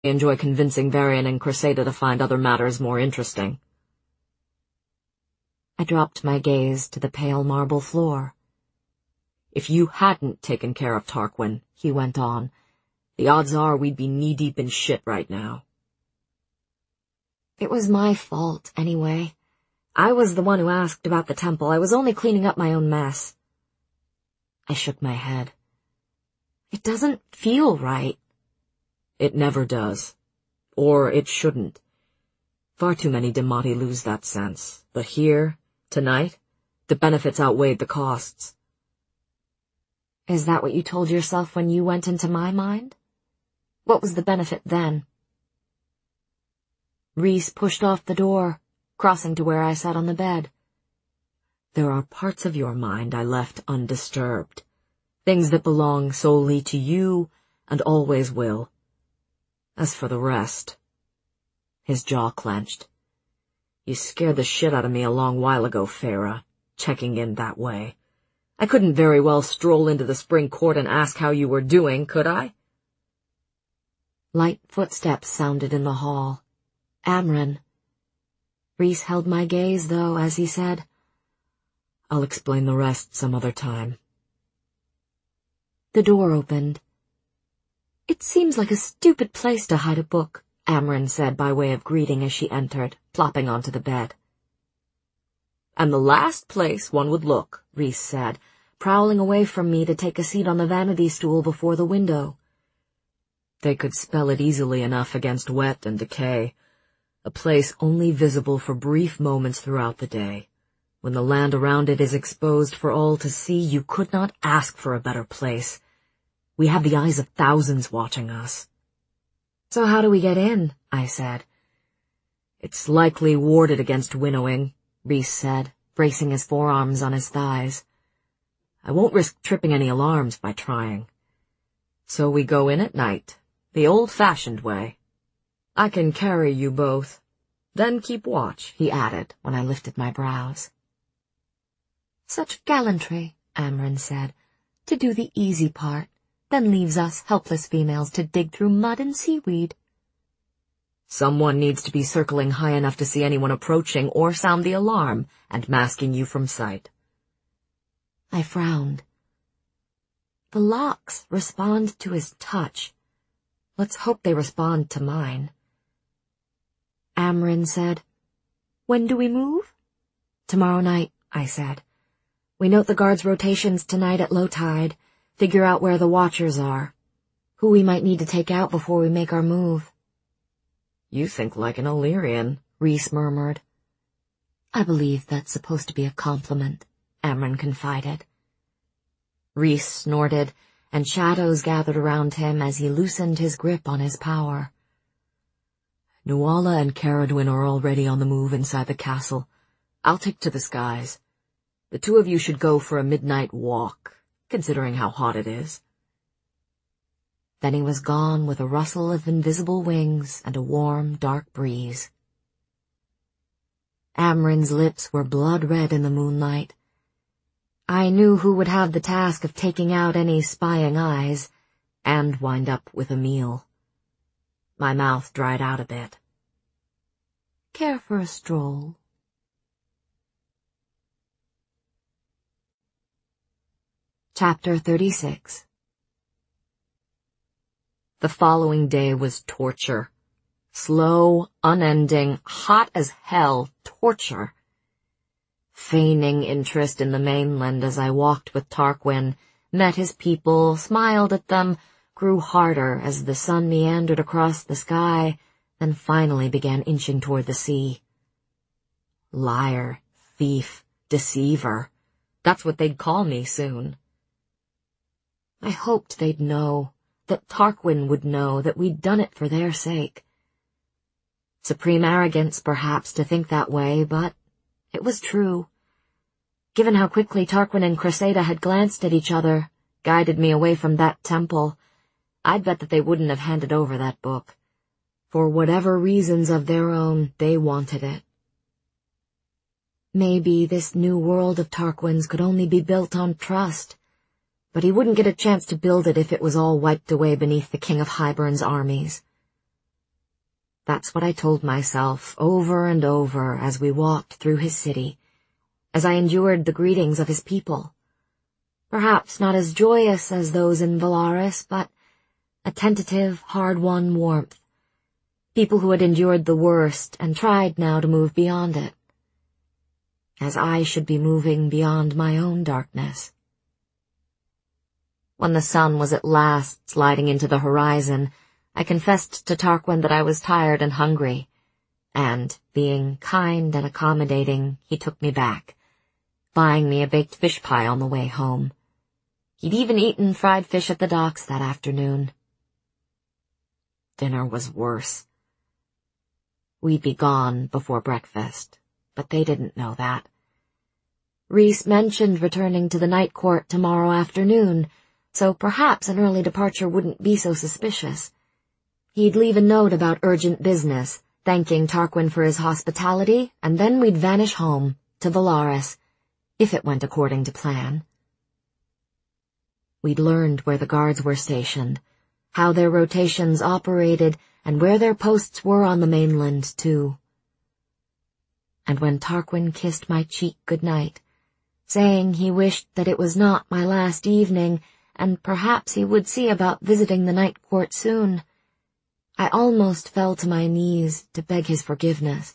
enjoy convincing Varian and Cressida to find other matters more interesting. I dropped my gaze to the pale marble floor. If you hadn't taken care of Tarquin, he went on, the odds are we'd be knee-deep in shit right now. It was my fault, anyway. I was the one who asked about the temple. I was only cleaning up my own mess. I shook my head. It doesn't feel right. It never does. Or it shouldn't. Far too many Demati lose that sense. But here, tonight, the benefits outweighed the costs. Is that what you told yourself when you went into my mind? What was the benefit then? Rhys pushed off the door, crossing to where I sat on the bed. There are parts of your mind I left undisturbed. Things that belong solely to you and always will. As for the rest... His jaw clenched. You scared the shit out of me a long while ago, Feyre, checking in that way. I couldn't very well stroll into the spring court and ask how you were doing, could I? Light footsteps sounded in the hall. Amren. Rhys held my gaze, though, as he said, I'll explain the rest some other time. The door opened. It seems like a stupid place to hide a book, Amren said by way of greeting as she entered, plopping onto the bed. And the last place one would look, Rhys said, prowling away from me to take a seat on the vanity stool before the window. They could spell it easily enough against wet and decay, a place only visible for brief moments throughout the day. When the land around it is exposed for all to see, you could not ask for a better place. We have the eyes of thousands watching us. So how do we get in? I said. It's likely warded against winnowing, Rhys said, bracing his forearms on his thighs. I won't risk tripping any alarms by trying. So we go in at night, the old-fashioned way. I can carry you both. Then keep watch, he added, when I lifted my brows. Such gallantry, Amren said, to do the easy part, then leaves us helpless females to dig through mud and seaweed. Someone needs to be circling high enough to see anyone approaching or sound the alarm and masking you from sight. I frowned. The locks respond to his touch. Let's hope they respond to mine. Amren said, When do we move? Tomorrow night, I said. We note the guards' rotations tonight at low tide, figure out where the watchers are, who we might need to take out before we make our move. You think like an Illyrian, Rhys murmured. I believe that's supposed to be a compliment, Amren confided. Rhys snorted, and shadows gathered around him as he loosened his grip on his power. Nuala and Caradwyn are already on the move inside the castle. I'll take to the skies. The two of you should go for a midnight walk, considering how hot it is. Then he was gone with a rustle of invisible wings and a warm, dark breeze. Amren's lips were blood-red in the moonlight. I knew who would have the task of taking out any spying eyes, and wind up with a meal. My mouth dried out a bit. Care for a stroll? Chapter 36. The following day was torture. Slow, unending, hot as hell torture. Feigning interest in the mainland as I walked with Tarquin, met his people, smiled at them, grew harder as the sun meandered across the sky, then finally began inching toward the sea. Liar, thief, deceiver. That's what they'd call me soon. I hoped they'd know, that Tarquin would know that we'd done it for their sake. Supreme arrogance, perhaps, to think that way, but it was true. Given how quickly Tarquin and Cressida had glanced at each other, guided me away from that temple, I'd bet that they wouldn't have handed over that book. For whatever reasons of their own, they wanted it. Maybe this new world of Tarquin's could only be built on trust, but he wouldn't get a chance to build it if it was all wiped away beneath the King of Hybern's armies. That's what I told myself over and over as we walked through his city, as I endured the greetings of his people. Perhaps not as joyous as those in Valaris, but a tentative, hard-won warmth. People who had endured the worst and tried now to move beyond it. As I should be moving beyond my own darkness. When the sun was at last sliding into the horizon, I confessed to Tarquin that I was tired and hungry, and, being kind and accommodating, he took me back, buying me a baked fish pie on the way home. He'd even eaten fried fish at the docks that afternoon. Dinner was worse. We'd be gone before breakfast, but they didn't know that. Rhys mentioned returning to the night court tomorrow afternoon, so perhaps an early departure wouldn't be so suspicious. He'd leave a note about urgent business, thanking Tarquin for his hospitality, and then we'd vanish home, to Valaris, if it went according to plan. We'd learned where the guards were stationed, how their rotations operated, and where their posts were on the mainland, too. And when Tarquin kissed my cheek goodnight, saying he wished that it was not my last evening, and perhaps he would see about visiting the night court soon, I almost fell to my knees to beg his forgiveness.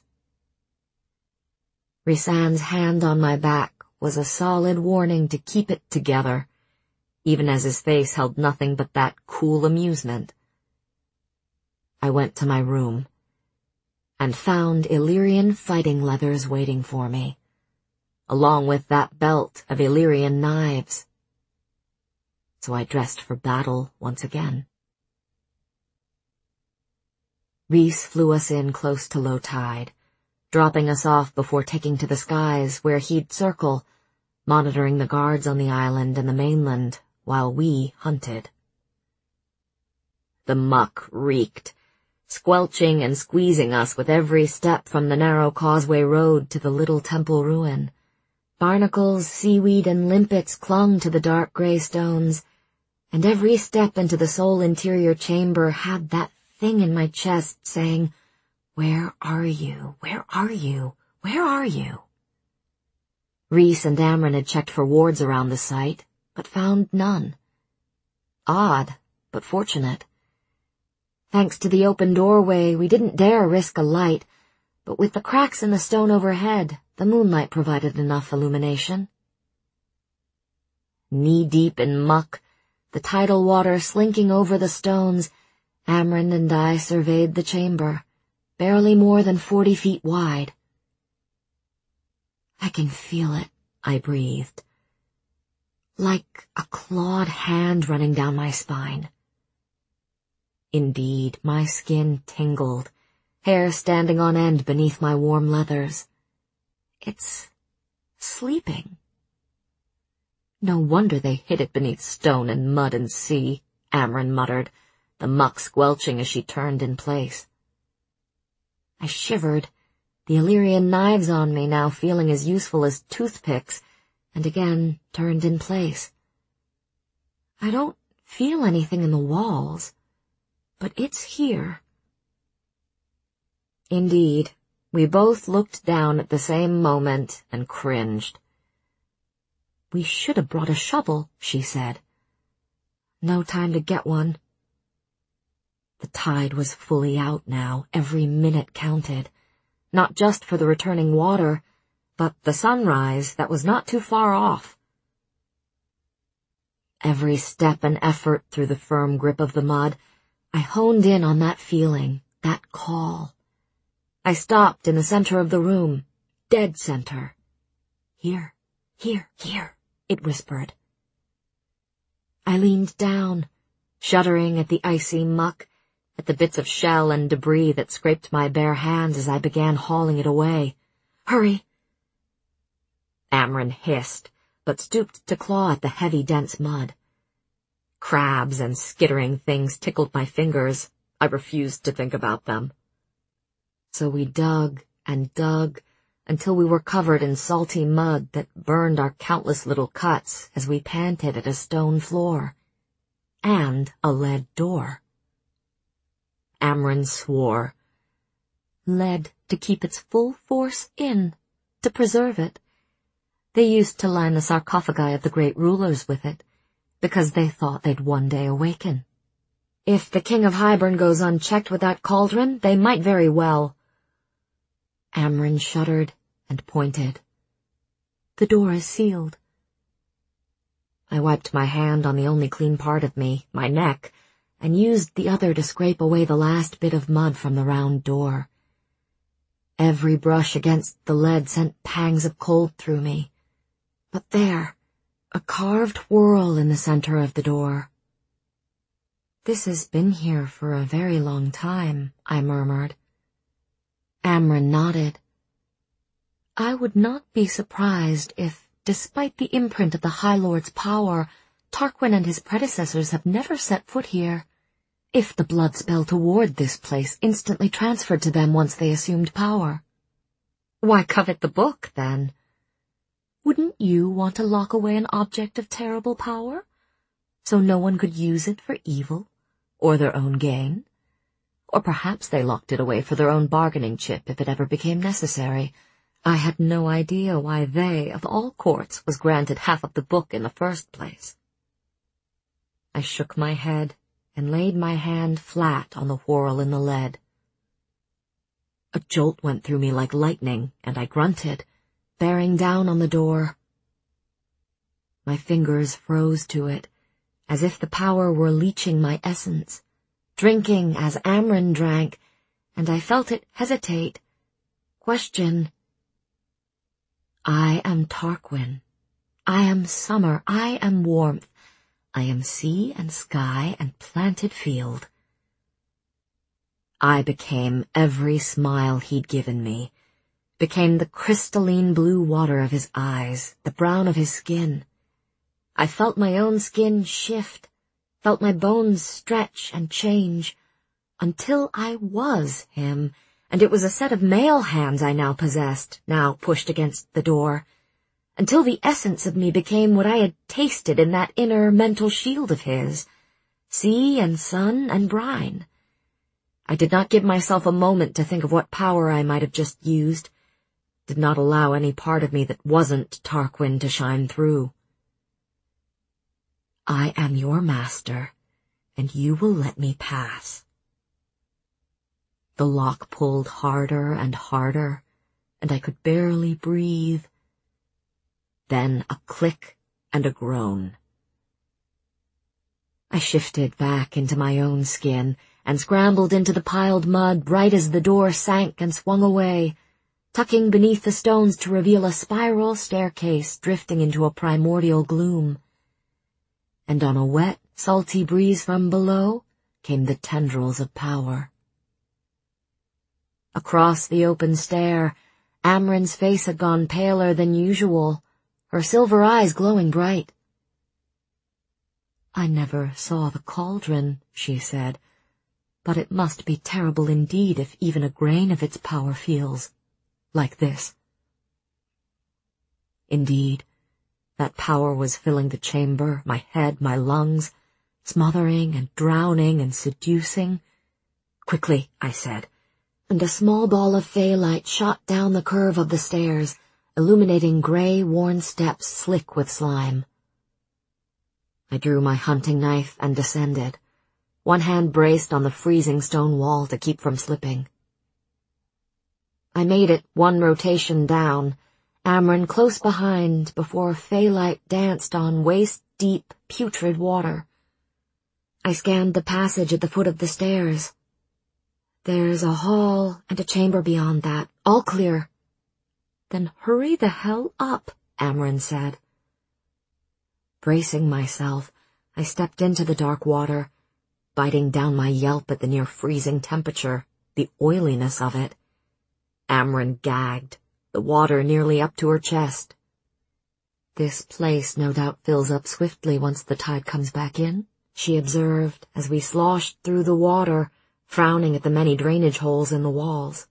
Rhysand's hand on my back was a solid warning to keep it together, even as his face held nothing but that cool amusement. I went to my room, and found Illyrian fighting leathers waiting for me, along with that belt of Illyrian knives. So I dressed for battle once again. Rhys flew us in close to low tide, dropping us off before taking to the skies where he'd circle, monitoring the guards on the island and the mainland while we hunted. The muck reeked, squelching and squeezing us with every step from the narrow causeway road to the little temple ruin. Barnacles, seaweed, and limpets clung to the dark gray stones, and every step into the soul interior chamber had that thing in my chest saying, "Where are you? Where are you? Where are you?" Rhys and Amren had checked for wards around the site, but found none. Odd, but fortunate. Thanks to the open doorway, we didn't dare risk a light, but with the cracks in the stone overhead, the moonlight provided enough illumination. Knee-deep in muck, the tidal water slinking over the stones, Amren and I surveyed the chamber, barely more than 40 feet wide. "I can feel it," I breathed. Like a clawed hand running down my spine. Indeed, my skin tingled, hair standing on end beneath my warm leathers. It's sleeping. "No wonder they hid it beneath stone and mud and sea," Amren muttered, the muck squelching as she turned in place. I shivered, the Illyrian knives on me now feeling as useful as toothpicks, and again turned in place. I don't feel anything in the walls, but it's here. Indeed, we both looked down at the same moment and cringed. "We should have brought a shovel," she said. "No time to get one." The tide was fully out now, every minute counted, not just for the returning water, but the sunrise that was not too far off. Every step and effort through the firm grip of the mud, I honed in on that feeling, that call. I stopped in the center of the room, dead center. "Here, here, here," it whispered. I leaned down, shuddering at the icy muck, at the bits of shell and debris that scraped my bare hands as I began hauling it away. "Hurry!" Amren hissed, but stooped to claw at the heavy, dense mud. Crabs and skittering things tickled my fingers. I refused to think about them. So we dug and dug until we were covered in salty mud that burned our countless little cuts as we panted at a stone floor. And a lead door. Amren swore, lead to keep its full force in, to preserve it. They used to line the sarcophagi of the great rulers with it, because they thought they'd one day awaken. If the King of Hybern goes unchecked with that cauldron, they might very well. Amren shuddered and pointed. The door is sealed. I wiped my hand on the only clean part of me, my neck, and used the other to scrape away the last bit of mud from the round door. Every brush against the lead sent pangs of cold through me. But there, a carved whorl in the center of the door. This has been here for a very long time, I murmured. Amren nodded. I would not be surprised if, despite the imprint of the High Lord's power, Tarquin and his predecessors have never set foot here. If the blood spell to ward this place instantly transferred to them once they assumed power. Why covet the book, then? Wouldn't you want to lock away an object of terrible power, so no one could use it for evil, or their own gain? Or perhaps they locked it away for their own bargaining chip if it ever became necessary. I had no idea why they, of all courts, was granted half of the book in the first place. I shook my head and laid my hand flat on the whorl in the lead. A jolt went through me like lightning, and I grunted, bearing down on the door. My fingers froze to it, as if the power were leeching my essence, drinking as Amren drank, and I felt it hesitate, question. I am Tarquin. I am summer. I am warmth. I am sea and sky and planted field. I became every smile he'd given me, became the crystalline blue water of his eyes, the brown of his skin. I felt my own skin shift, felt my bones stretch and change, until I was him, and it was a set of male hands I now possessed, now pushed against the door, until the essence of me became what I had tasted in that inner mental shield of his, sea and sun and brine. I did not give myself a moment to think of what power I might have just used, did not allow any part of me that wasn't Tarquin to shine through. I am your master, and you will let me pass. The lock pulled harder and harder, and I could barely breathe. Then a click and a groan. I shifted back into my own skin and scrambled into the piled mud right as the door sank and swung away, tucking beneath the stones to reveal a spiral staircase drifting into a primordial gloom. And on a wet, salty breeze from below came the tendrils of power. Across the open stair, Amren's face had gone paler than usual, her silver eyes glowing bright. I never saw the cauldron, she said, but it must be terrible indeed if even a grain of its power feels like this. Indeed, that power was filling the chamber, my head, my lungs, smothering and drowning and seducing. Quickly, I said, and a small ball of fey light shot down the curve of the stairs, illuminating gray, worn steps slick with slime. I drew my hunting knife and descended, one hand braced on the freezing stone wall to keep from slipping. I made it one rotation down, Amren close behind before fey light danced on waist-deep, putrid water. I scanned the passage at the foot of the stairs. There's a hall and a chamber beyond that, all clear. Then hurry the hell up, Amren said. Bracing myself, I stepped into the dark water, biting down my yelp at the near-freezing temperature, the oiliness of it. Amren gagged, the water nearly up to her chest. This place no doubt fills up swiftly once the tide comes back in, she observed as we sloshed through the water, frowning at the many drainage holes in the walls.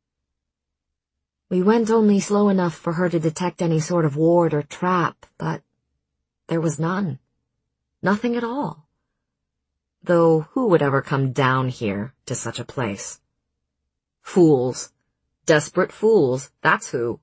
We went only slow enough for her to detect any sort of ward or trap, but there was none. Nothing at all. Though who would ever come down here to such a place? Fools. Desperate fools, that's who.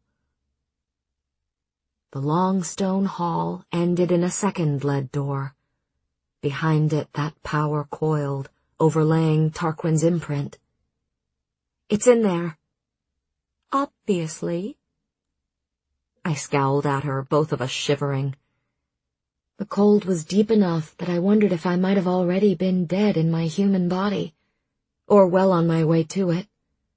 The long stone hall ended in a second lead door. Behind it, that power coiled, overlaying Tarquin's imprint. It's in there. Obviously. I scowled at her, both of us shivering. The cold was deep enough that I wondered if I might have already been dead in my human body, or well on my way to it.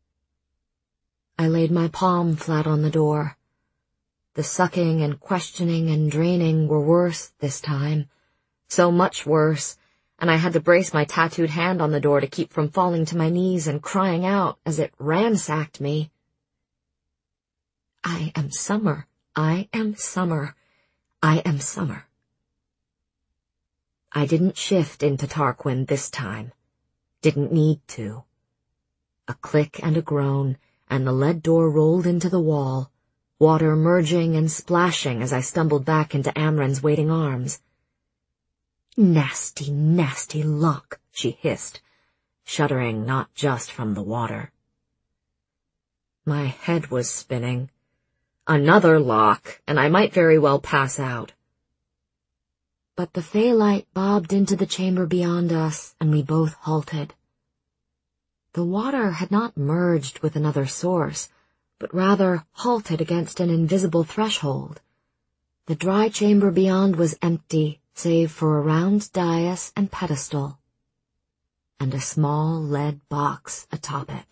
I laid my palm flat on the door. The sucking and questioning and draining were worse this time, so much worse, and I had to brace my tattooed hand on the door to keep from falling to my knees and crying out as it ransacked me. I am Summer. I am Summer. I am Summer. I didn't shift into Tarquin this time. Didn't need to. A click and a groan, and the lead door rolled into the wall, water merging and splashing as I stumbled back into Amren's waiting arms. Nasty, nasty lock, she hissed, shuddering not just from the water. My head was spinning. Another lock, and I might very well pass out. But the fey light bobbed into the chamber beyond us, and we both halted. The water had not merged with another source, but rather halted against an invisible threshold. The dry chamber beyond was empty, save for a round dais and pedestal, and a small lead box atop it.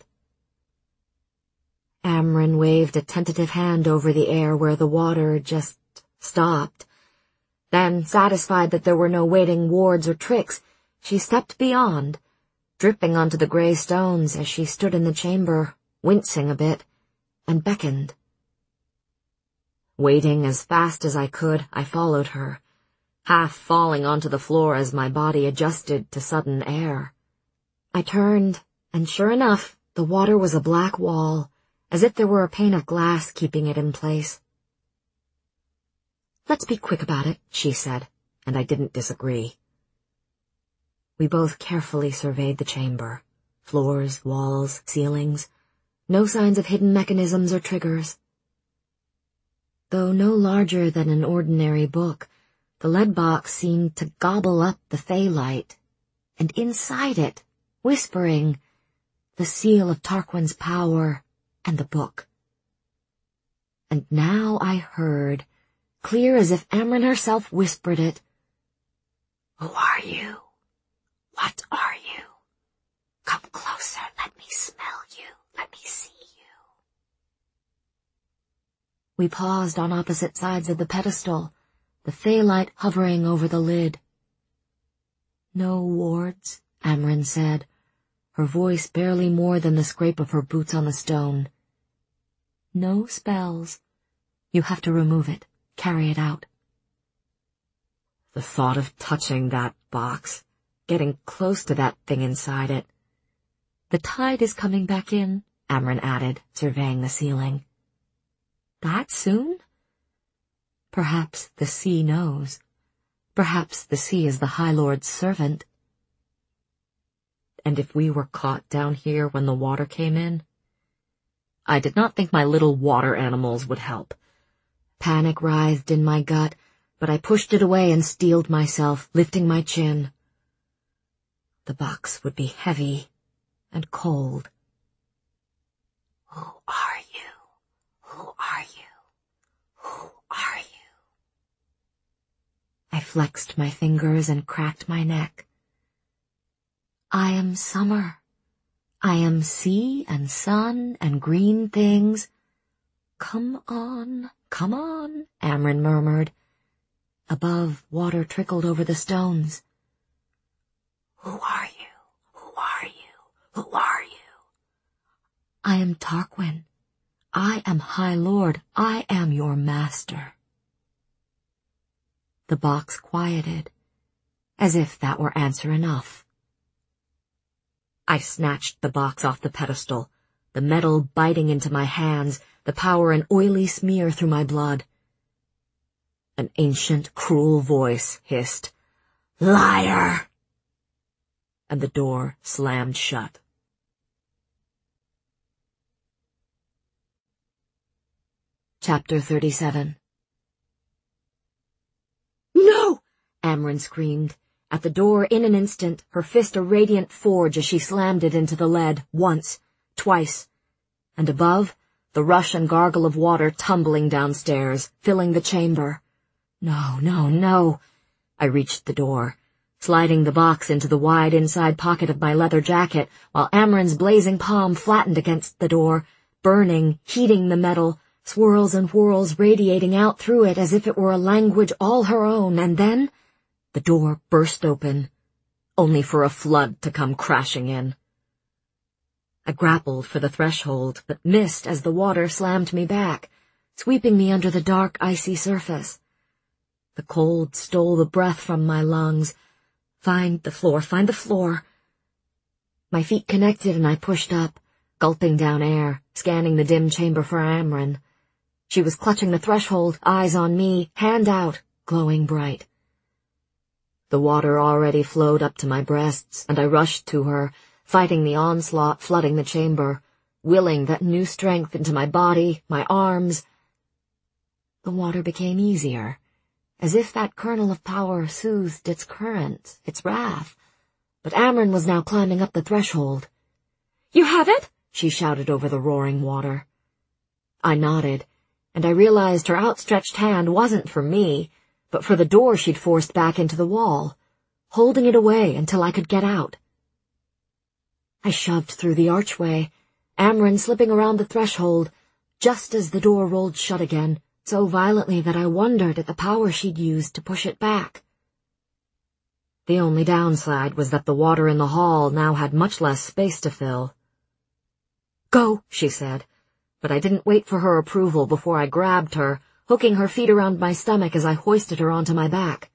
Amren waved a tentative hand over the air where the water just stopped. Then, satisfied that there were no waiting wards or tricks, she stepped beyond, dripping onto the gray stones as she stood in the chamber, wincing a bit, and beckoned. Wading as fast as I could, I followed her, half falling onto the floor as my body adjusted to sudden air. I turned, and sure enough, the water was a black wall, as if there were a pane of glass keeping it in place. Let's be quick about it, she said, and I didn't disagree. We both carefully surveyed the chamber. Floors, walls, ceilings. No signs of hidden mechanisms or triggers. Though no larger than an ordinary book, the lead box seemed to gobble up the fey light, and inside it, whispering, the seal of Tarquin's power and the book. And now I heard, clear as if Amren herself whispered it, "Who are you? What are you? Come closer, let me smell you, let me see you." We paused on opposite sides of the pedestal, the fey light hovering over the lid. "No wards," Amren said, her voice barely more than the scrape of her boots on the stone. "No spells. You have to remove it, carry it out." The thought of touching that box, getting close to that thing inside it. "The tide is coming back in," Amren added, surveying the ceiling. "That soon?" "Perhaps the sea knows. Perhaps the sea is the High Lord's servant." And if we were caught down here when the water came in? I did not think my little water animals would help. Panic writhed in my gut, but I pushed it away and steeled myself, lifting my chin. The box would be heavy and cold. "Who are you? Who are you? Who are you?" I flexed my fingers and cracked my neck. "I am Summer. I am sea and sun and green things." Come on, Amren murmured. Above, water trickled over the stones. "Who are you? Who are you? Who are you?" "I am Tarquin. I am High Lord. I am your master." The box quieted, as if that were answer enough. I snatched the box off the pedestal, the metal biting into my hands, the power an oily smear through my blood. An ancient, cruel voice hissed, "Liar!" And the door slammed shut. Chapter 37. "No!" Amren screamed. At the door in an instant, her fist a radiant forge as she slammed it into the lead, once, twice. And above, the rush and gargle of water tumbling downstairs, filling the chamber. No, no, no. I reached the door, sliding the box into the wide inside pocket of my leather jacket, while Amren's blazing palm flattened against the door, burning, heating the metal, swirls and whirls radiating out through it as if it were a language all her own, and then the door burst open, only for a flood to come crashing in. I grappled for the threshold, but missed as the water slammed me back, sweeping me under the dark, icy surface. The cold stole the breath from my lungs. Find the floor. My feet connected and I pushed up, gulping down air, scanning the dim chamber for Amren. She was clutching the threshold, eyes on me, hand out, glowing bright. The water already flowed up to my breasts, and I rushed to her, fighting the onslaught flooding the chamber, willing that new strength into my body, my arms. The water became easier, as if that kernel of power soothed its current, its wrath. But Amren was now climbing up the threshold. "You have it?" she shouted over the roaring water. I nodded, and I realized her outstretched hand wasn't for me, but for the door she'd forced back into the wall, holding it away until I could get out. I shoved through the archway, Amren slipping around the threshold, just as the door rolled shut again, so violently that I wondered at the power she'd used to push it back. The only downside was that the water in the hall now had much less space to fill. "Go," she said, but I didn't wait for her approval before I grabbed her, hooking her feet around my stomach as I hoisted her onto my back.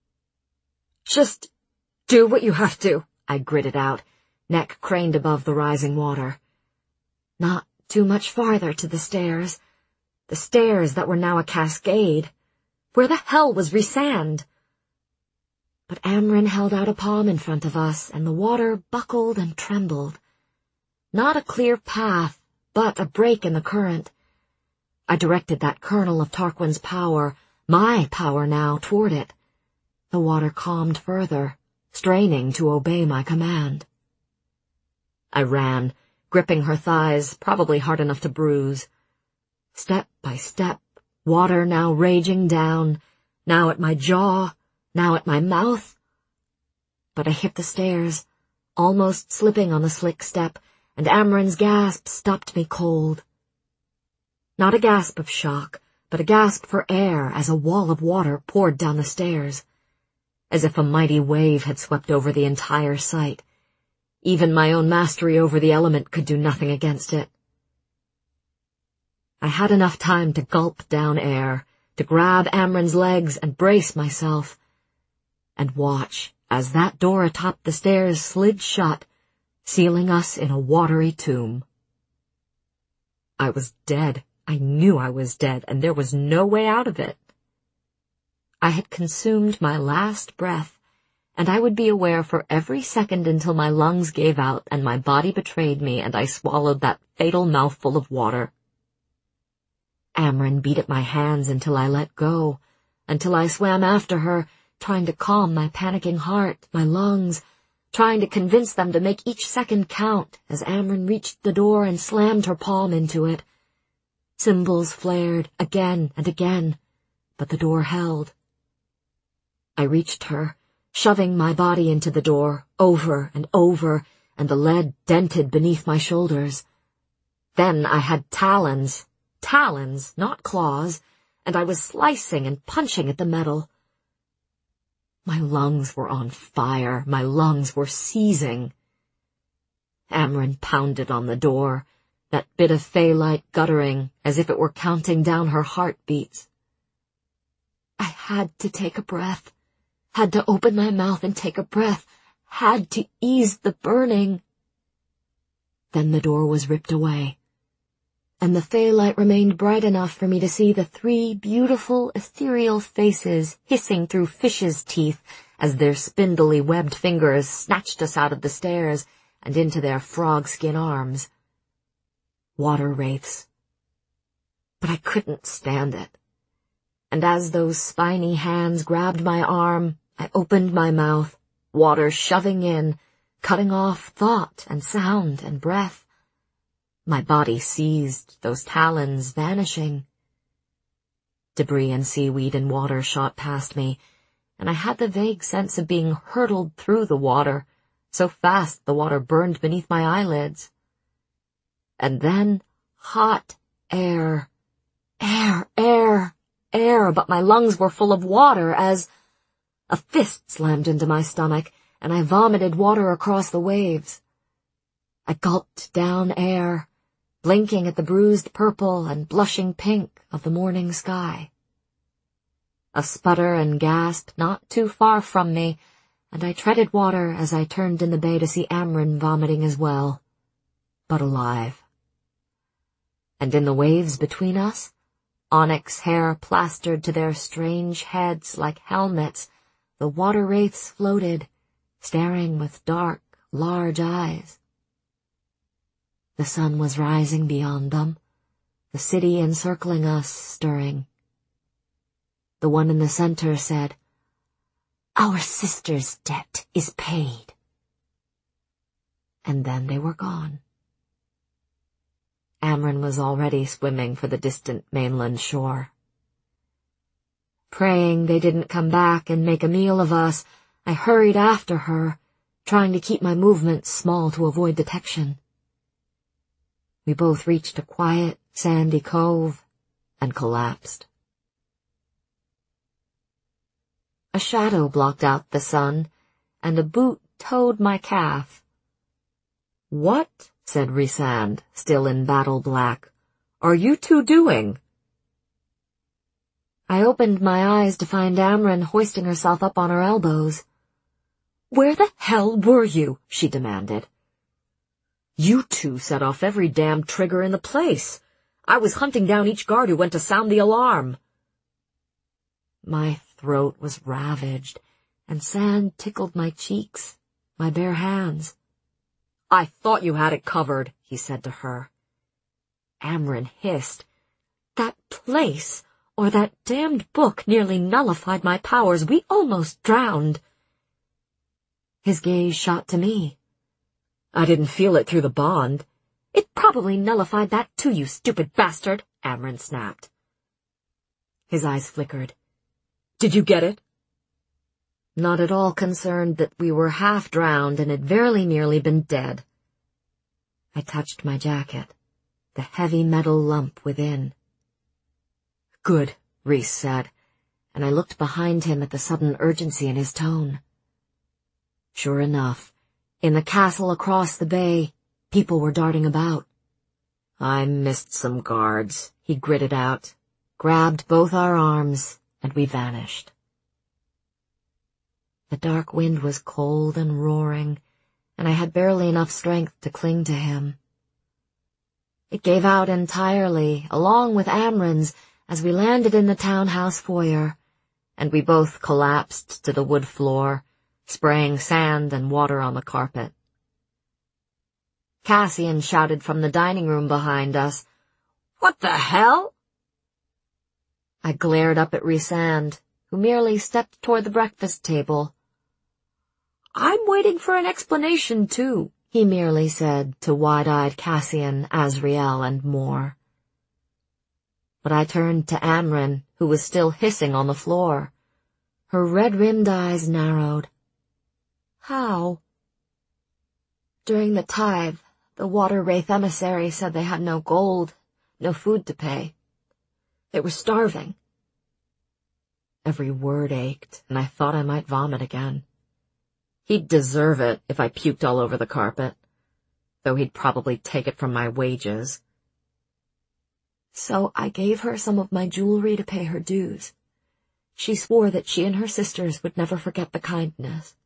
"Just do what you have to," I gritted out, neck craned above the rising water. Not too much farther to the stairs that were now a cascade. Where the hell was Rhysand? But Amren held out a palm in front of us, and the water buckled and trembled. Not a clear path, but a break in the current. I directed that kernel of Tarquin's power, my power now, toward it. The water calmed further, straining to obey my command. I ran, gripping her thighs, probably hard enough to bruise. Step by step, water now raging down, now at my jaw, now at my mouth. But I hit the stairs, almost slipping on the slick step, and Amren's gasp stopped me cold. Not a gasp of shock, but a gasp for air as a wall of water poured down the stairs, as if a mighty wave had swept over the entire site. Even my own mastery over the element could do nothing against it. I had enough time to gulp down air, to grab Amren's legs and brace myself, and watch as that door atop the stairs slid shut, sealing us in a watery tomb. I was dead. I knew I was dead, and there was no way out of it. I had consumed my last breath, and I would be aware for every second until my lungs gave out and my body betrayed me and I swallowed that fatal mouthful of water. Amren beat at my hands until I let go, until I swam after her, trying to calm my panicking heart, my lungs, trying to convince them to make each second count as Amren reached the door and slammed her palm into it. Symbols flared again and again, but the door held. I reached her, shoving my body into the door, over and over, and the lead dented beneath my shoulders. Then I had talons, not claws, and I was slicing and punching at the metal. My lungs were on fire, my lungs were seizing. Amren pounded on the door, that bit of fey-light guttering as if it were counting down her heartbeats. I had to take a breath, had to open my mouth and take a breath, had to ease the burning. Then the door was ripped away, and the fey-light remained bright enough for me to see the 3 beautiful, ethereal faces hissing through fishes' teeth as their spindly webbed fingers snatched us out of the stairs and into their frog-skin arms. Water wraiths. but I couldn't stand it. And as those spiny hands grabbed my arm, I opened my mouth, water shoving in, cutting off thought and sound and breath. My body seized, those talons vanishing. Debris and seaweed and water shot past me, and I had the vague sense of being hurtled through the water, so fast the water burned beneath my eyelids. And then hot air, but my lungs were full of water as a fist slammed into my stomach, and I vomited water across the waves. I gulped down air, blinking at the bruised purple and blushing pink of the morning sky. A sputter and gasp not too far from me, and I treaded water as I turned in the bay to see Amren vomiting as well, but alive. And in the waves between us, onyx hair plastered to their strange heads like helmets, the water wraiths floated, staring with dark, large eyes. The sun was rising beyond them, the city encircling us stirring. The one in the center said, "Our sister's debt is paid." And then they were gone. Amren was already swimming for the distant mainland shore. Praying they didn't come back and make a meal of us, I hurried after her, trying to keep my movements small to avoid detection. We both reached a quiet, sandy cove and collapsed. A shadow blocked out the sun, and a boot towed my calf. "What?" said Rhysand, still in battle black. "Are you two doing?" I opened my eyes to find Amren hoisting herself up on her elbows. "Where the hell were you?" she demanded. "You two set off every damn trigger in the place. I was hunting down each guard who went to sound the alarm." My throat was ravaged, and sand tickled my cheeks, my bare hands. "I thought you had it covered," he said to her. Amren hissed, "That place, or that damned book, nearly nullified my powers. We almost drowned." His gaze shot to me. "I didn't feel it through the bond." "It probably nullified that too, you stupid bastard," Amren snapped. His eyes flickered. "Did you get it?" Not at all concerned that we were half drowned and had very nearly been dead. I touched my jacket, the heavy metal lump within. "Good," Rhys said, and I looked behind him at the sudden urgency in his tone. Sure enough, in the castle across the bay, people were darting about. "I missed some guards," he gritted out, grabbed both our arms, and we vanished. The dark wind was cold and roaring, and I had barely enough strength to cling to him. It gave out entirely, along with Amren's, as we landed in the townhouse foyer, and we both collapsed to the wood floor, spraying sand and water on the carpet. Cassian shouted from the dining room behind us, "What the hell?" I glared up at Rhysand, who merely stepped toward the breakfast table. "I'm waiting for an explanation, too," he merely said to wide-eyed Cassian, Azriel, and more. But I turned to Amren, who was still hissing on the floor. Her red-rimmed eyes narrowed. "How?" "During the tithe, the water wraith emissary said they had no gold, no food to pay. They were starving." Every word ached, and I thought I might vomit again. He'd deserve it if I puked all over the carpet, though he'd probably take it from my wages. "So I gave her some of my jewelry to pay her dues. She swore that she and her sisters would never forget the kindness."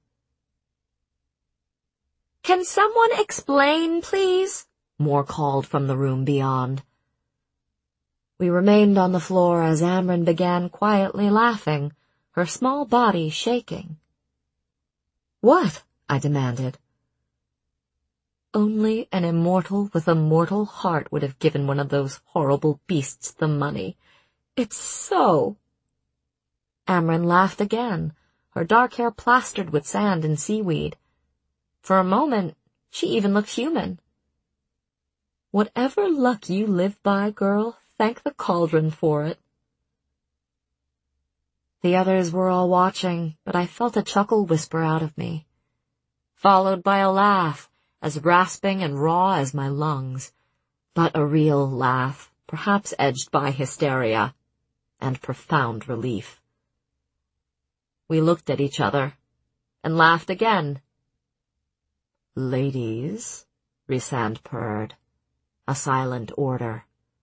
"Can someone explain, please?" Moore called from the room beyond. We remained on the floor as Amren began quietly laughing, her small body shaking. "What?" I demanded. Only an immortal with a mortal heart would have given one of those horrible beasts the money. It's so. Amren laughed again, her dark hair plastered with sand and seaweed. For a moment, she even looked human. Whatever luck you live by, girl, thank the cauldron for it. The others were all watching, but I felt a chuckle whisper out of me, followed by a laugh, as rasping and raw as my lungs, but a real laugh, perhaps edged by hysteria, and profound relief. We looked at each other, and laughed again. Ladies, Rhysand purred, a silent order.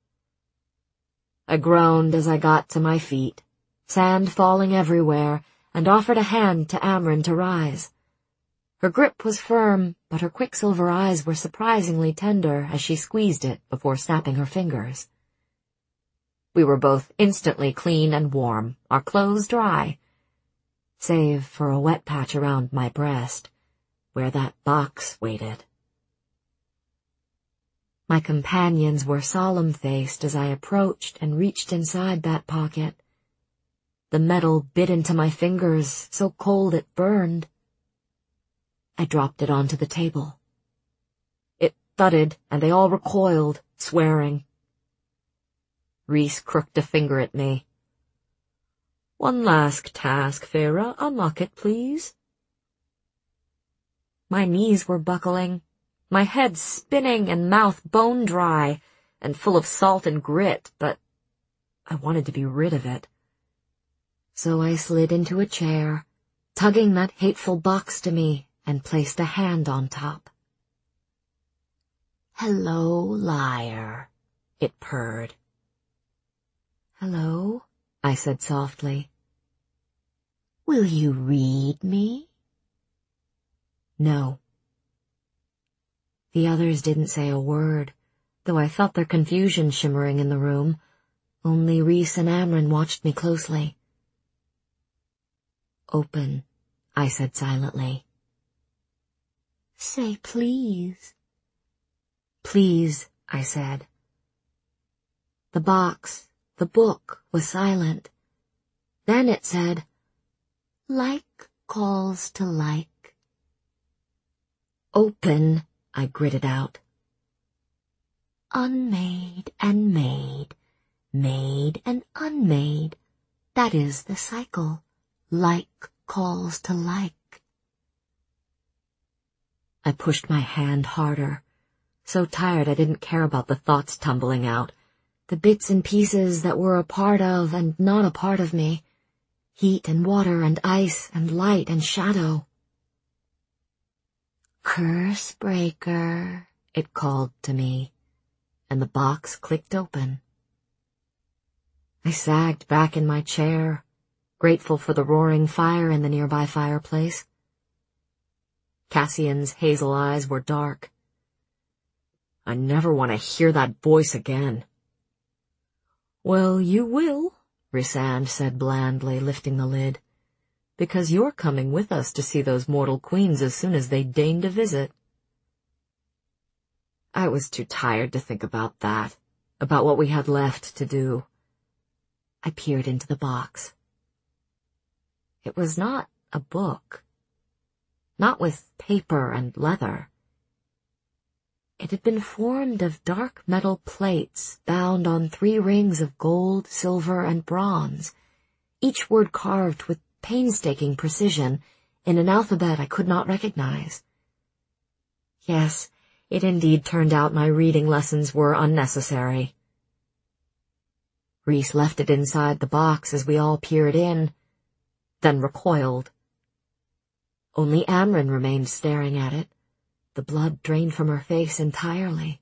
I groaned as I got to my feet, sand falling everywhere, and offered a hand to Amren to rise. Her grip was firm, but her quicksilver eyes were surprisingly tender as she squeezed it before snapping her fingers. We were both instantly clean and warm, our clothes dry, save for a wet patch around my breast, where that box waited. My companions were solemn-faced as I approached and reached inside that pocket. The metal bit into my fingers, so cold it burned. I dropped it onto the table. It thudded, and they all recoiled, swearing. Rhys crooked a finger at me. One last task, Feyre. Unlock it, please. My knees were buckling, my head spinning and mouth bone dry and full of salt and grit, but I wanted to be rid of it. So I slid into a chair, tugging that hateful box to me, and placed a hand on top. Hello, liar, it purred. Hello, I said softly. Will you read me? No. The others didn't say a word, though I felt their confusion shimmering in the room. Only Rhys and Amren watched me closely. Open, I said silently. Say please. Please, I said. The box, the book, was silent. Then it said, like calls to like. Open, I gritted out. Unmade and made, made and unmade. That is the cycle. Like calls to like. I pushed my hand harder, so tired I didn't care about the thoughts tumbling out, the bits and pieces that were a part of and not a part of me, heat and water and ice and light and shadow. Curse breaker, it called to me, and the box clicked open. I sagged back in my chair, grateful for the roaring fire in the nearby fireplace. Cassian's hazel eyes were dark. I never want to hear that voice again. Well, you will, Rhysand said blandly, lifting the lid, because you're coming with us to see those mortal queens as soon as they deign to visit. I was too tired to think about that, about what we had left to do. I peered into the box. It was not a book. Not with paper and leather. It had been formed of dark metal plates bound on 3 rings of gold, silver, and bronze, each word carved with painstaking precision in an alphabet I could not recognize. Yes, it indeed turned out my reading lessons were unnecessary. Rhys left it inside the box as we all peered in, then recoiled. Only Amren remained staring at it, the blood drained from her face entirely.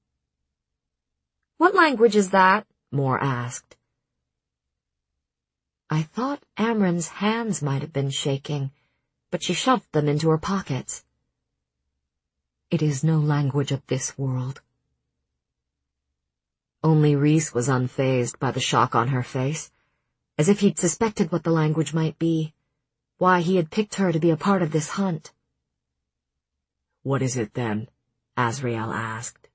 What language is that? Mor asked. I thought Amren's hands might have been shaking, but she shoved them into her pockets. It is no language of this world. Only Rhys was unfazed by the shock on her face, as if he'd suspected what the language might be, why he had picked her to be a part of this hunt. What is it then? Asriel asked.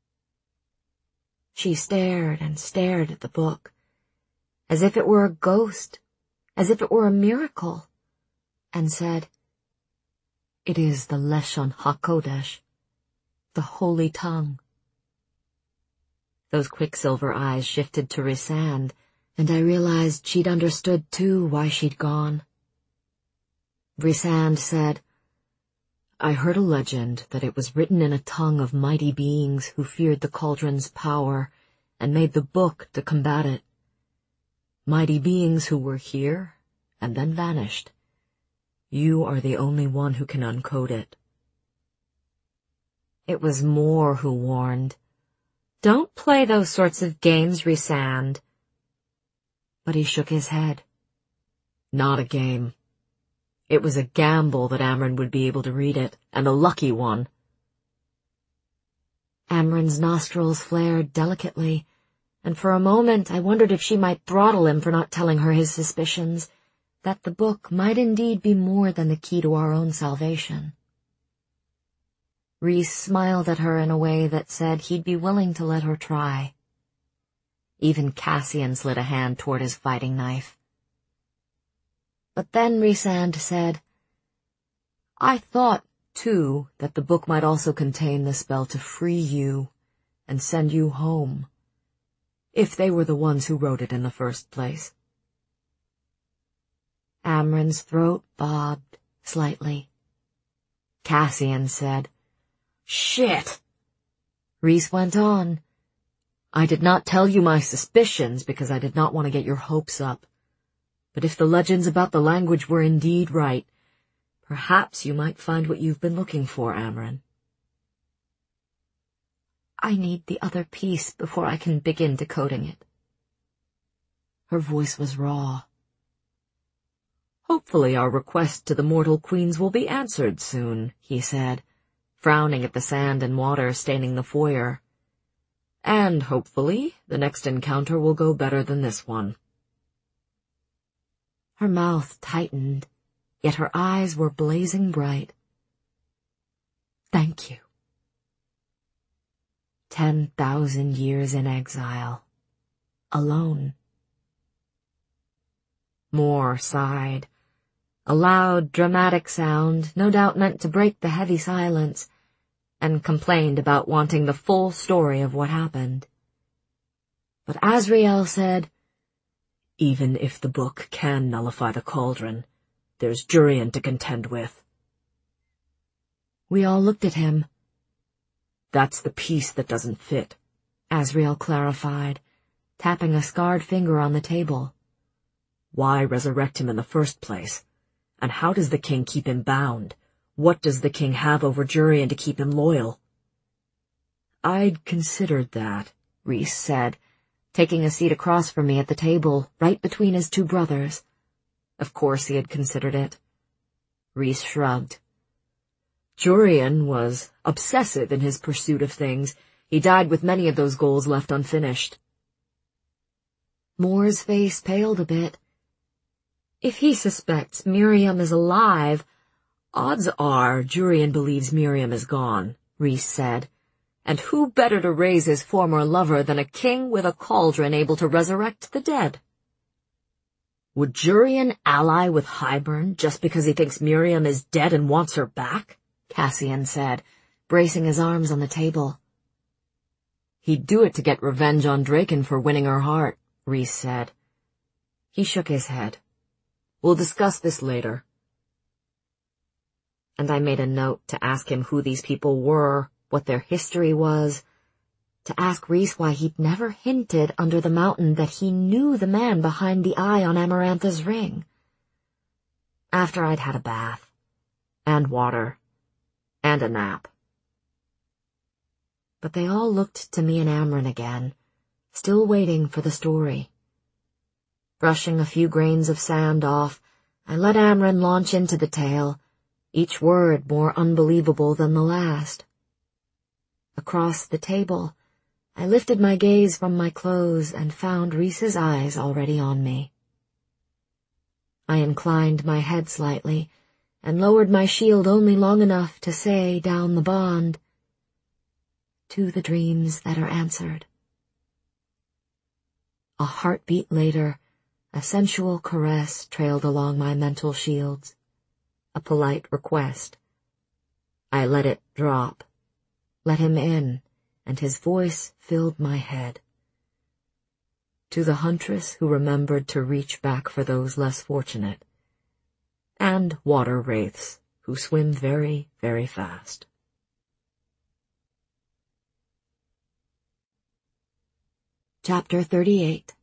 She stared and stared at the book, as if it were a ghost, as if it were a miracle, and said, "It is the Leshon HaKodesh, the holy tongue." Those quicksilver eyes shifted to Rhysand, and I realized she'd understood too why she'd gone. Rhysand said, "I heard a legend that it was written in a tongue of mighty beings who feared the cauldron's power and made the book to combat it. Mighty beings who were here and then vanished. You are the only one who can uncode it." It was Mor who warned, "Don't play those sorts of games, Rhysand." But he shook his head. Not a game. It was a gamble that Amren would be able to read it, and a lucky one. Amren's nostrils flared delicately, and for a moment I wondered if she might throttle him for not telling her his suspicions, that the book might indeed be more than the key to our own salvation. Rhys smiled at her in a way that said he'd be willing to let her try. Even Cassian slid a hand toward his fighting knife. But then Rhysand said, "I thought, too, that the book might also contain the spell to free you and send you home, if they were the ones who wrote it in the first place." Amren's throat bobbed slightly. Cassian said, "Shit!" Rhys went on, "I did not tell you my suspicions because I did not want to get your hopes up. But if the legends about the language were indeed right, perhaps you might find what you've been looking for, Amren." "I need the other piece before I can begin decoding it." Her voice was raw. "Hopefully our request to the mortal queens will be answered soon," he said, frowning at the sand and water staining the foyer. "And hopefully the next encounter will go better than this one." Her mouth tightened, yet her eyes were blazing bright. "Thank you." 10,000 years in exile. Alone. Mor sighed. A loud, dramatic sound, no doubt meant to break the heavy silence, and complained about wanting the full story of what happened. But Asriel said, "Even if the book can nullify the cauldron, there's Jurian to contend with." We all looked at him. "That's the piece that doesn't fit," Asriel clarified, tapping a scarred finger on the table. "Why resurrect him in the first place? And how does the king keep him bound? What does the king have over Jurian to keep him loyal?" "I'd considered that," Rhys said, taking a seat across from me at the table, right between his two brothers. Of course he had considered it. Rhys shrugged. "Jurian was obsessive in his pursuit of things. He died with many of those goals left unfinished." Mor's face paled a bit. "If he suspects Miriam is alive, odds are Jurian believes Miriam is gone," Rhys said. "And who better to raise his former lover than a king with a cauldron able to resurrect the dead?" "Would Jurian ally with Hybern just because he thinks Miriam is dead and wants her back?" Cassian said, bracing his arms on the table. "He'd do it to get revenge on Draken for winning her heart," Rhys said. He shook his head. "We'll discuss this later." And I made a note to ask him who these people were, what their history was, to ask Rhys why he'd never hinted under the mountain that he knew the man behind the eye on Amarantha's ring. After I'd had a bath, and water, and a nap. But they all looked to me and Amren again, still waiting for the story. Brushing a few grains of sand off, I let Amren launch into the tale, each word more unbelievable than the last. Across the table, I lifted my gaze from my clothes and found Rhys's eyes already on me. I inclined my head slightly and lowered my shield only long enough to say down the bond, to the dreams that are answered. A heartbeat later, a sensual caress trailed along my mental shields. A polite request. I let it drop, let him in, and his voice filled my head. To the huntress who remembered to reach back for those less fortunate, and water wraiths who swim very, very fast. Chapter 38.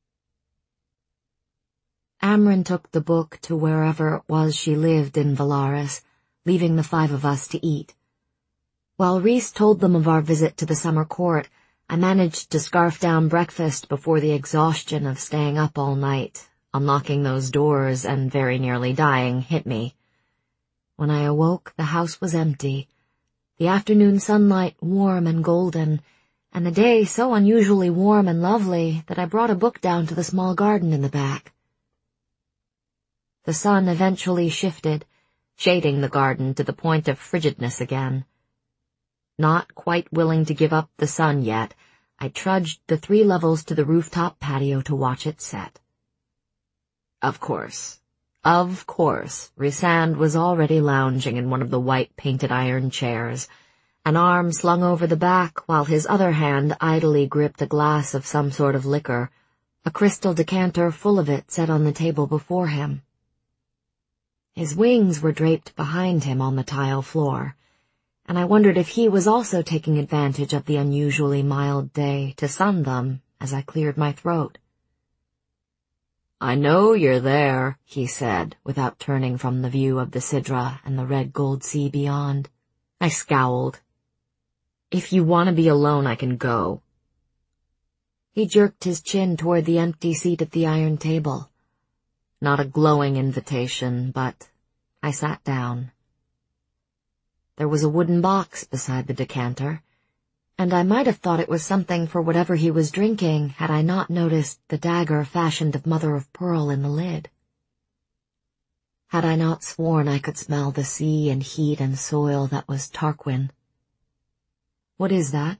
Amren took the book to wherever it was she lived in Valaris, leaving the 5 of us to eat. While Rhys told them of our visit to the summer court, I managed to scarf down breakfast before the exhaustion of staying up all night, unlocking those doors and very nearly dying hit me. When I awoke, the house was empty, the afternoon sunlight warm and golden, and the day so unusually warm and lovely that I brought a book down to the small garden in the back. The sun eventually shifted, shading the garden to the point of frigidness again. Not quite willing to give up the sun yet, I trudged the 3 levels to the rooftop patio to watch it set. Of course, Rhysand was already lounging in one of the white painted iron chairs, an arm slung over the back while his other hand idly gripped a glass of some sort of liquor, a crystal decanter full of it set on the table before him. His wings were draped behind him on the tile floor, and I wondered if he was also taking advantage of the unusually mild day to sun them as I cleared my throat. "I know you're there," he said, without turning from the view of the Sidra and the red gold sea beyond. I scowled. "If you want to be alone, I can go." He jerked his chin toward the empty seat at the iron table. Not a glowing invitation, but I sat down. There was a wooden box beside the decanter, and I might have thought it was something for whatever he was drinking had I not noticed the dagger fashioned of mother of pearl in the lid. Had I not sworn I could smell the sea and heat and soil that was Tarquin? "What is that?"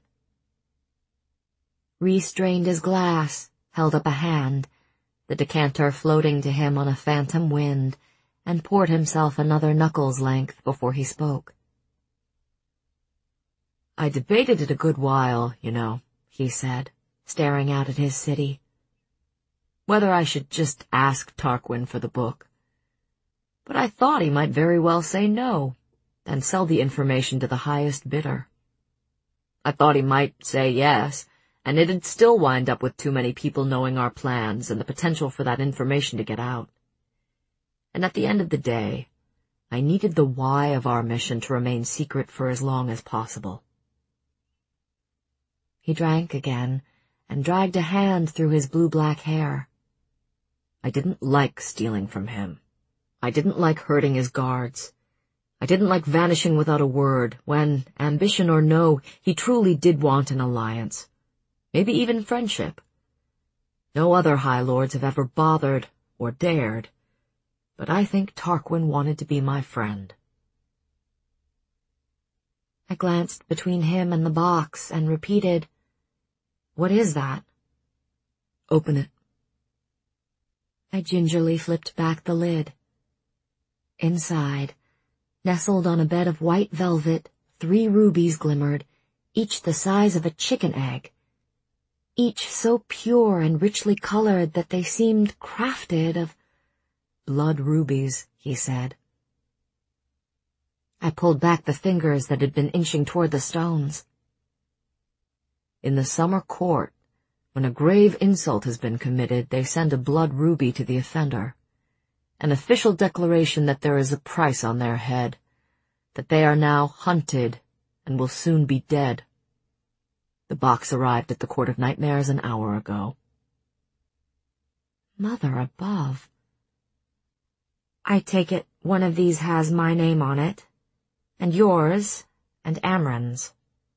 Rhys drained his glass, held up a hand, the decanter floating to him on a phantom wind, and poured himself another knuckle's length before he spoke. "I debated it a good while, you know," he said, staring out at his city. "Whether I should just ask Tarquin for the book. But I thought he might very well say no, and sell the information to the highest bidder. I thought he might say yes, and it'd still wind up with too many people knowing our plans and the potential for that information to get out. And at the end of the day, I needed the why of our mission to remain secret for as long as possible." He drank again and dragged a hand through his blue-black hair. I didn't like stealing from him. I didn't like hurting his guards. I didn't like vanishing without a word when, ambition or no, he truly did want an alliance. Maybe even friendship. No other High Lords have ever bothered or dared, but I think Tarquin wanted to be my friend. I glanced between him and the box and repeated, "What is that?" "Open it." I gingerly flipped back the lid. Inside, nestled on a bed of white velvet, 3 rubies glimmered, each the size of a chicken egg. Each so pure and richly colored that they seemed crafted of blood rubies, he said. I pulled back the fingers that had been inching toward the stones. In the summer court, when a grave insult has been committed, they send a blood ruby to the offender. An official declaration that there is a price on their head, that they are now hunted and will soon be dead. The box arrived at the Court of Nightmares an hour ago. Mother above. I take it one of these has my name on it, and yours, and Amren's.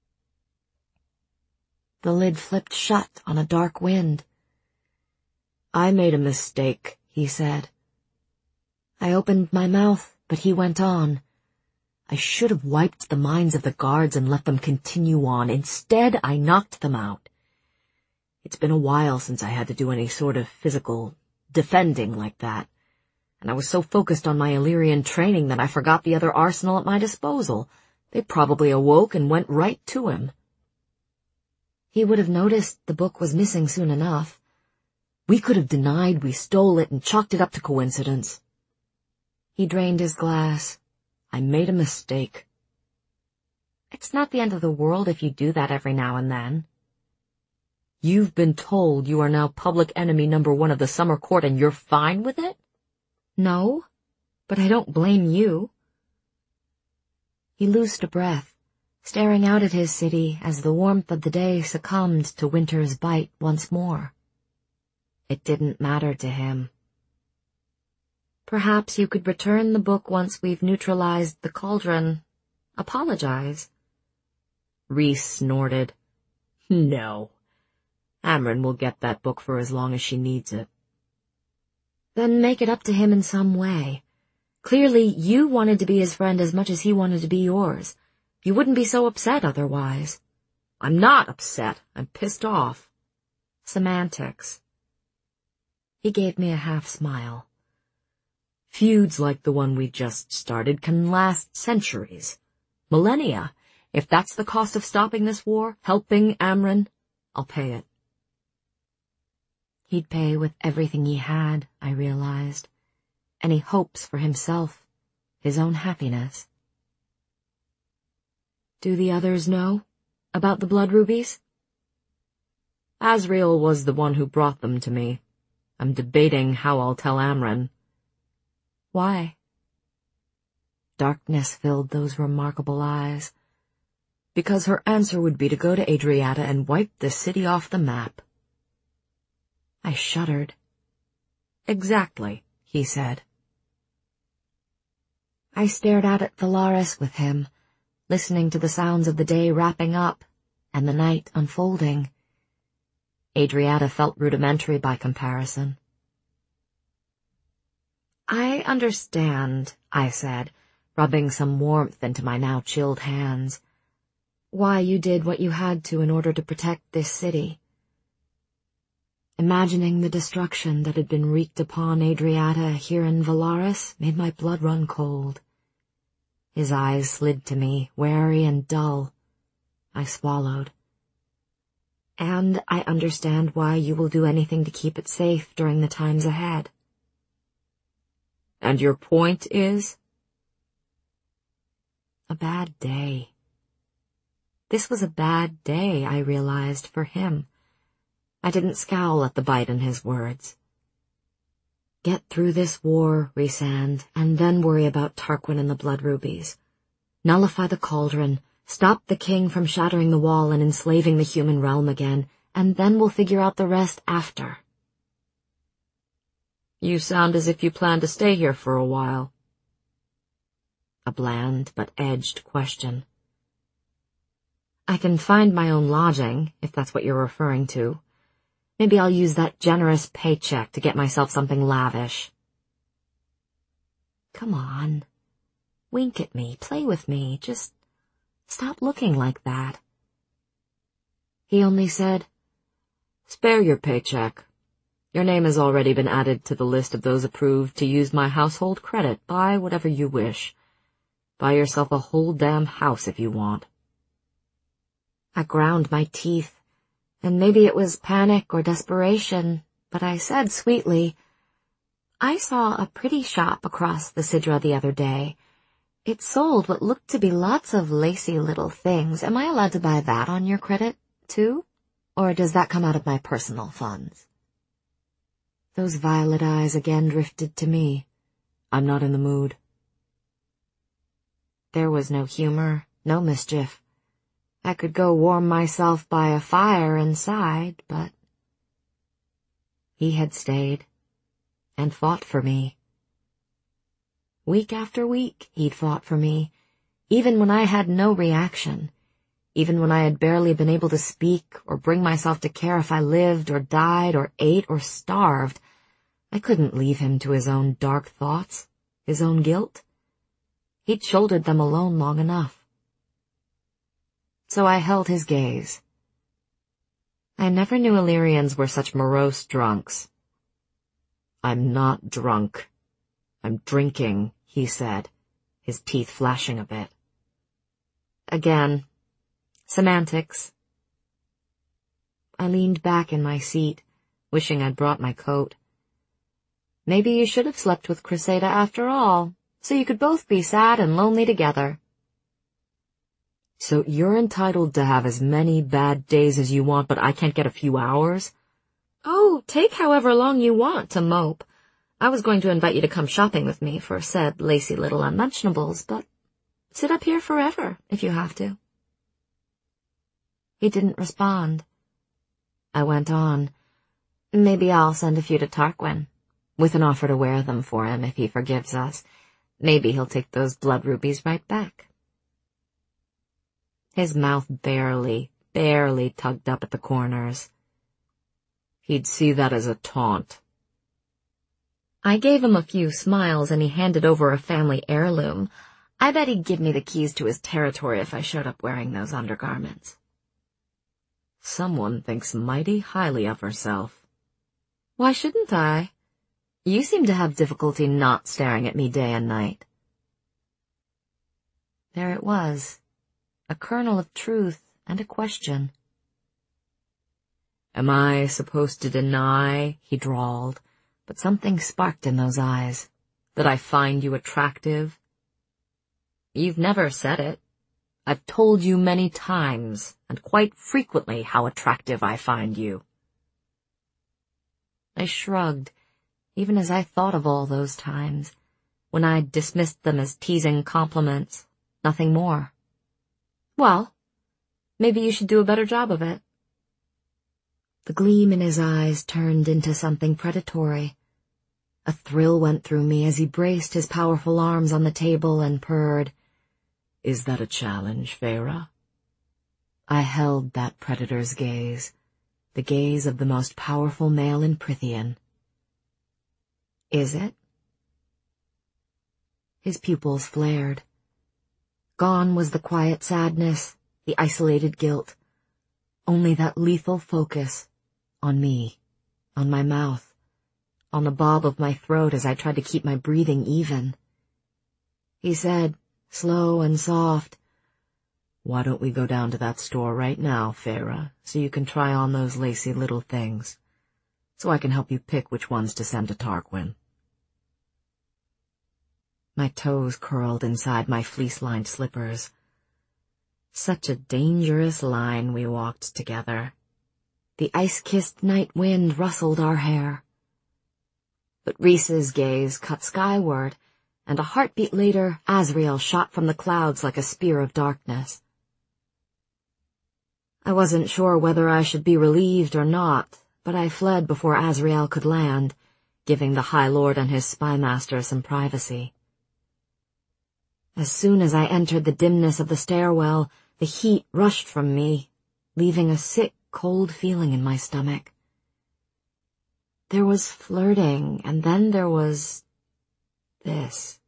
The lid flipped shut on a dark wind. I made a mistake, he said. I opened my mouth, but he went on. I should have wiped the minds of the guards and let them continue on. Instead, I knocked them out. It's been a while since I had to do any sort of physical defending like that, and I was so focused on my Illyrian training that I forgot the other arsenal at my disposal. They probably awoke and went right to him. He would have noticed the book was missing soon enough. We could have denied we stole it and chalked it up to coincidence. He drained his glass. I made a mistake. It's not the end of the world if you do that every now and then. You've been told you are now public enemy #1 of the Summer Court and you're fine with it? No, but I don't blame you. He loosed a breath, staring out at his city as the warmth of the day succumbed to winter's bite once more. It didn't matter to him. Perhaps you could return the book once we've neutralized the cauldron. Apologize. Rhys snorted. No. Amren will get that book for as long as she needs it. Then make it up to him in some way. Clearly, you wanted to be his friend as much as he wanted to be yours. You wouldn't be so upset otherwise. I'm not upset. I'm pissed off. Semantics. He gave me a half-smile. Feuds like the one we just started can last centuries. Millennia. If that's the cost of stopping this war, helping Amren, I'll pay it. He'd pay with everything he had, I realized. Any hopes for himself, his own happiness. Do the others know about the blood rubies? Asriel was the one who brought them to me. I'm debating how I'll tell Amren. Why? Darkness filled those remarkable eyes. Because her answer would be to go to Adriata and wipe the city off the map. I shuddered. Exactly, he said. I stared out at Valaris with him, listening to the sounds of the day wrapping up and the night unfolding. Adriata felt rudimentary by comparison. I understand, I said, rubbing some warmth into my now chilled hands, why you did what you had to in order to protect this city. Imagining the destruction that had been wreaked upon Adriata here in Valaris made my blood run cold. His eyes slid to me, wary and dull. I swallowed. And I understand why you will do anything to keep it safe during the times ahead. And your point is? A bad day. This was a bad day, I realized, for him. I didn't scowl at the bite in his words. Get through this war, Rhysand, and then worry about Tarquin and the blood rubies. Nullify the cauldron, stop the king from shattering the wall and enslaving the human realm again, and then we'll figure out the rest after. You sound as if you plan to stay here for a while. A bland but edged question. I can find my own lodging, if that's what you're referring to. Maybe I'll use that generous paycheck to get myself something lavish. Come on. Wink at me, play with me, just stop looking like that. He only said, Spare your paycheck. Your name has already been added to the list of those approved to use my household credit. Buy whatever you wish. Buy yourself a whole damn house if you want. I ground my teeth, and maybe it was panic or desperation, but I said sweetly, I saw a pretty shop across the Sidra the other day. It sold what looked to be lots of lacy little things. Am I allowed to buy that on your credit, too? Or does that come out of my personal funds? Those violet eyes again drifted to me. I'm not in the mood. There was no humor, no mischief. I could go warm myself by a fire inside, but... He had stayed, and fought for me. Week after week, he'd fought for me, even when I had no reaction, even when I had barely been able to speak or bring myself to care if I lived or died or ate or starved. I couldn't leave him to his own dark thoughts, his own guilt. He'd shouldered them alone long enough. So I held his gaze. I never knew Illyrians were such morose drunks. "I'm not drunk. I'm drinking," he said, his teeth flashing a bit. Again, semantics. I leaned back in my seat, wishing I'd brought my coat. Maybe you should have slept with Cressida after all, so you could both be sad and lonely together. "So you're entitled to have as many bad days as you want, but I can't get a few hours?" "Oh, take however long you want to mope. I was going to invite you to come shopping with me for said lacy little unmentionables, but sit up here forever if you have to." He didn't respond. I went on. "Maybe I'll send a few to Tarquin, with an offer to wear them for him if he forgives us. Maybe he'll take those blood rubies right back." His mouth barely tugged up at the corners. "He'd see that as a taunt." I gave him a few smiles and he handed over a family heirloom. I bet he'd give me the keys to his territory if I showed up wearing those undergarments. "Someone thinks mighty highly of herself." "Why shouldn't I? You seem to have difficulty not staring at me day and night." There it was, a kernel of truth and a question. "Am I supposed to deny," he drawled, but something sparked in those eyes, "that I find you attractive?" "You've never said it. I've told you many times, and quite frequently, how attractive I find you." I shrugged, even as I thought of all those times, when I'd dismissed them as teasing compliments, nothing more. "Well, maybe you should do a better job of it." The gleam in his eyes turned into something predatory. A thrill went through me as he braced his powerful arms on the table and purred. "Is that a challenge, Feyre?" I held that predator's gaze, the gaze of the most powerful male in Prythian. "Is it?" His pupils flared. Gone was the quiet sadness, the isolated guilt. Only that lethal focus on me, on my mouth, on the bob of my throat as I tried to keep my breathing even. He said, slow and soft, "Why don't we go down to that store right now, Feyre, so you can try on those lacy little things, so I can help you pick which ones to send to Tarquin." My toes curled inside my fleece-lined slippers. Such a dangerous line we walked together. The ice-kissed night wind rustled our hair. But Rhys's gaze cut skyward, and a heartbeat later, Azriel shot from the clouds like a spear of darkness. I wasn't sure whether I should be relieved or not, but I fled before Azriel could land, giving the High Lord and his spymaster some privacy. As soon as I entered the dimness of the stairwell, the heat rushed from me, leaving a sick, cold feeling in my stomach. There was flirting, and then there was this.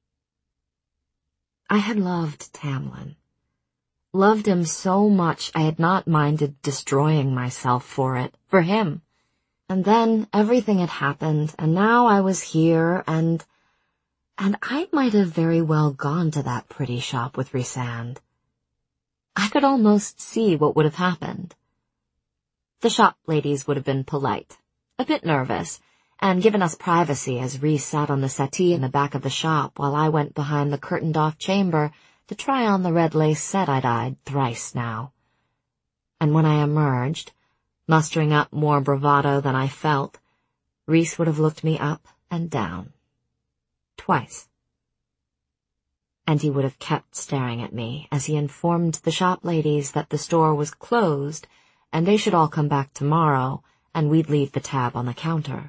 I had loved Tamlin. Loved him so much I had not minded destroying myself for it, for him. And then everything had happened, and now I was here, and I might have very well gone to that pretty shop with Rhysand. I could almost see what would have happened. The shop ladies would have been polite, a bit nervous, and given us privacy as Rhys sat on the settee in the back of the shop while I went behind the curtained-off chamber to try on the red lace set I'd eyed thrice now. And when I emerged, mustering up more bravado than I felt, Rhys would have looked me up and down. Twice. And he would have kept staring at me as he informed the shop ladies that the store was closed and they should all come back tomorrow and we'd leave the tab on the counter.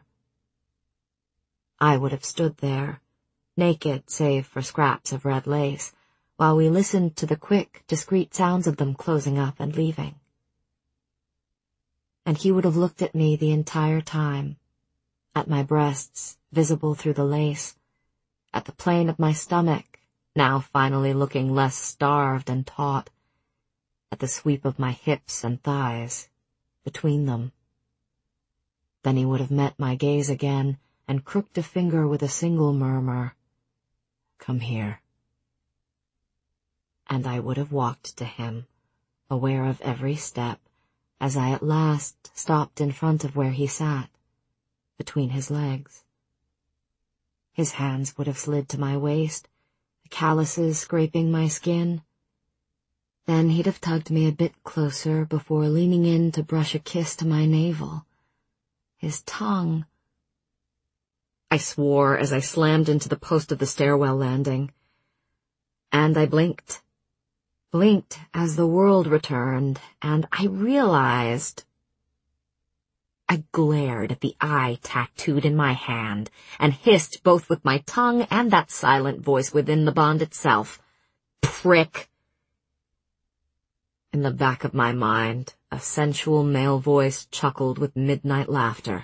I would have stood there, naked save for scraps of red lace, while we listened to the quick, discreet sounds of them closing up and leaving. And he would have looked at me the entire time, at my breasts visible through the lace, at the plane of my stomach, now finally looking less starved and taut, at the sweep of my hips and thighs, between them. Then he would have met my gaze again and crooked a finger with a single murmur, "Come here." And I would have walked to him, aware of every step, as I at last stopped in front of where he sat, between his legs. His hands would have slid to my waist, the calluses scraping my skin. Then he'd have tugged me a bit closer before leaning in to brush a kiss to my navel. His tongue. I swore as I slammed into the post of the stairwell landing. And I blinked as the world returned, and I realized. I glared at the eye tattooed in my hand, and hissed both with my tongue and that silent voice within the bond itself. Prick! In the back of my mind, a sensual male voice chuckled with midnight laughter.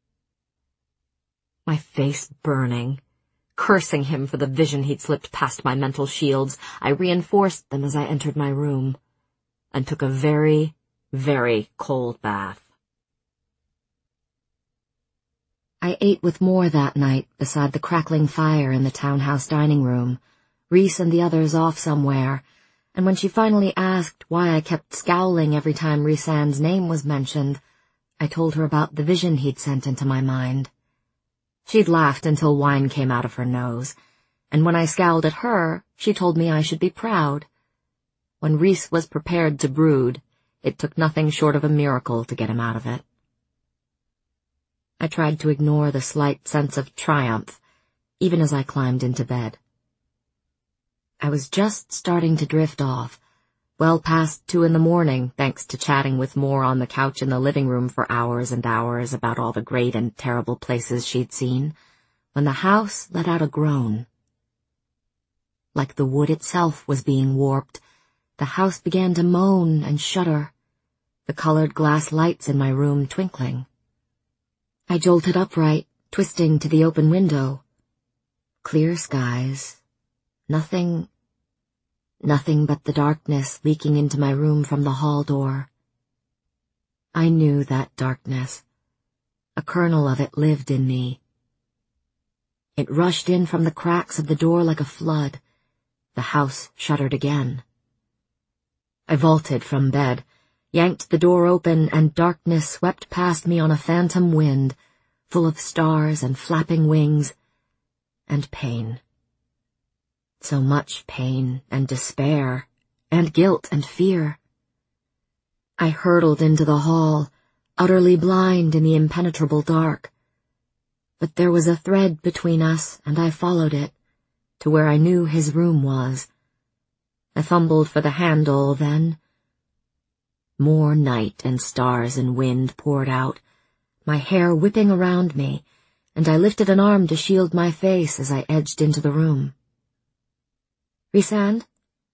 My face burning, cursing him for the vision he'd slipped past my mental shields, I reinforced them as I entered my room, and took a very, very cold bath. I ate with Moore that night beside the crackling fire in the townhouse dining room, Reese and the others off somewhere, and when she finally asked why I kept scowling every time Rhysand's name was mentioned, I told her about the vision he'd sent into my mind. She'd laughed until wine came out of her nose, and when I scowled at her, she told me I should be proud. When Reese was prepared to brood, it took nothing short of a miracle to get him out of it. I tried to ignore the slight sense of triumph, even as I climbed into bed. I was just starting to drift off, well past 2 a.m, thanks to chatting with Moore on the couch in the living room for hours and hours about all the great and terrible places she'd seen, when the house let out a groan. Like the wood itself was being warped, the house began to moan and shudder, the colored glass lights in my room twinkling. I jolted upright, twisting to the open window. Clear skies. Nothing but the darkness leaking into my room from the hall door. I knew that darkness. A kernel of it lived in me. It rushed in from the cracks of the door like a flood. The house shuddered again. I vaulted from bed, yanked the door open, and darkness swept past me on a phantom wind, full of stars and flapping wings, and pain. So much pain and despair, and guilt and fear. I hurtled into the hall, utterly blind in the impenetrable dark. But there was a thread between us, and I followed it, to where I knew his room was. I fumbled for the handle, then. More night and stars and wind poured out, my hair whipping around me, and I lifted an arm to shield my face as I edged into the room. Rhysand?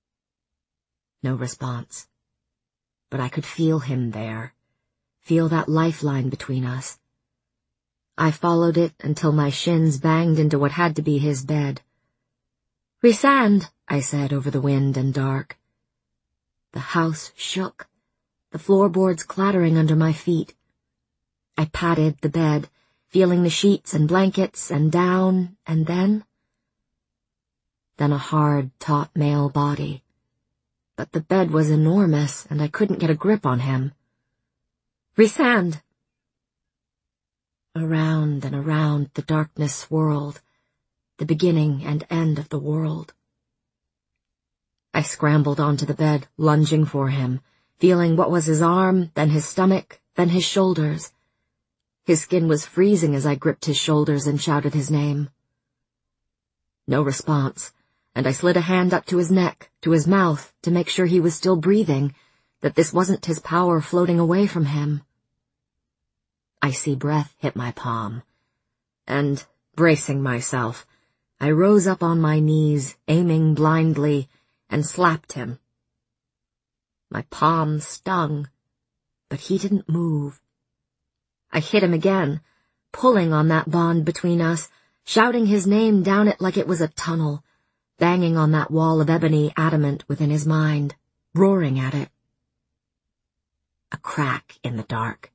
No response. But I could feel him there, feel that lifeline between us. I followed it until my shins banged into what had to be his bed. Rhysand, I said over the wind and dark. The house shook, the floorboards clattering under my feet. I patted the bed, feeling the sheets and blankets, and down, and then a hard, taut male body. But the bed was enormous, and I couldn't get a grip on him. Rhysand! Around and around the darkness swirled, the beginning and end of the world. I scrambled onto the bed, lunging for him, feeling what was his arm, then his stomach, then his shoulders. His skin was freezing as I gripped his shoulders and shouted his name. No response, and I slid a hand up to his neck, to his mouth, to make sure he was still breathing, that this wasn't his power floating away from him. Icy breath hit my palm, and, bracing myself, I rose up on my knees, aiming blindly, and slapped him. My palm stung, but he didn't move. I hit him again, pulling on that bond between us, shouting his name down it like it was a tunnel, banging on that wall of ebony adamant within his mind, roaring at it. A crack in the dark.